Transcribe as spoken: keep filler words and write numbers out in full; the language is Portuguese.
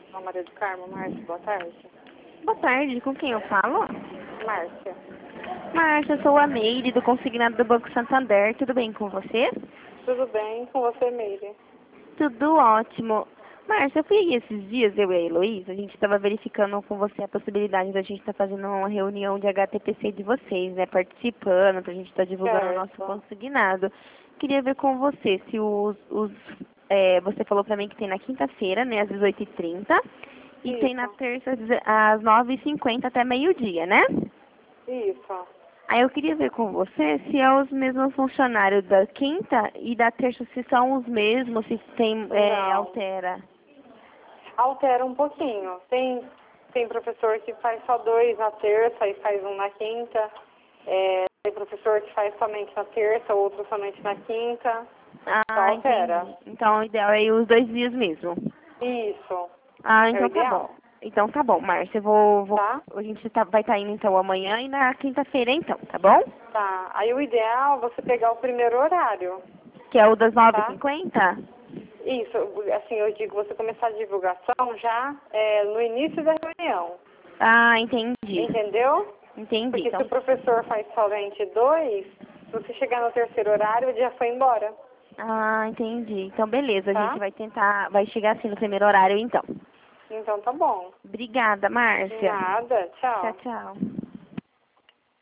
Olá, Maria do Carmo, Márcia, boa tarde. Boa tarde, com quem eu falo? Márcia, Márcia, eu sou a Meire, do consignado do Banco Santander. Tudo bem com você? tudo bem com você, Meire? Tudo ótimo. Márcia, eu fui aí esses dias, eu e a Heloísa, a gente estava verificando com você a possibilidade da gente estar fazendo uma reunião de H T P C de vocês, né? Participando, pra gente estar divulgando o nosso Certo. consignado. Queria ver com você se os... os é, você falou pra mim que tem na quinta-feira, né, às dezoito e trinta. E tem na Isso, terça às nove e cinquenta até meio-dia, né? isso. Aí eu queria ver com você se é os mesmos funcionários da quinta e da terça, se são os mesmos, se tem, é, Não, altera. altera um pouquinho. Tem, tem professor que faz só dois na terça e faz um na quinta. É, tem professor que faz somente na terça, outro somente na quinta. Só Ah, altera. entendi. Então o ideal é ir os dois dias mesmo. Isso, Ah, é o então tá bom. ideal, Então tá bom, Márcia, eu vou, vou, tá? a gente tá, vai estar indo então amanhã e na quinta-feira então, tá bom? Tá. Aí o ideal é você pegar o primeiro horário, Que é o das nove e tá? cinquenta? Isso, assim, eu digo, você começar a divulgação já é, no início da reunião, Ah, entendi. entendeu? Entendi, Porque se o então. professor faz somente dois, se você chegar no terceiro horário, ele já foi embora, Ah, entendi. Então beleza, a gente tá? vai tentar, vai chegar assim no primeiro horário então. Então tá bom. Obrigada, Márcia. Nada, Tchau, tchau. tchau.